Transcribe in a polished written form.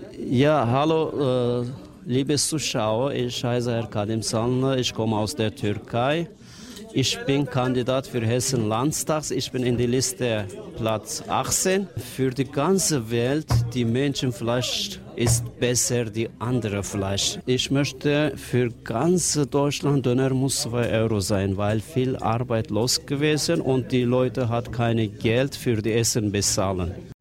Ja, hallo, liebe Zuschauer, ich heiße Herr Kadim Salner, ich komme aus der Türkei. Ich bin Kandidat für Hessen Landtags. Ich bin in der Liste Platz 18. Für die ganze Welt, die Menschenfleisch ist besser, die andere Fleisch. Ich möchte für ganz Deutschland Döner muss 2 € sein, weil viel Arbeit los gewesen und die Leute hat keine Geld für die Essen bezahlen.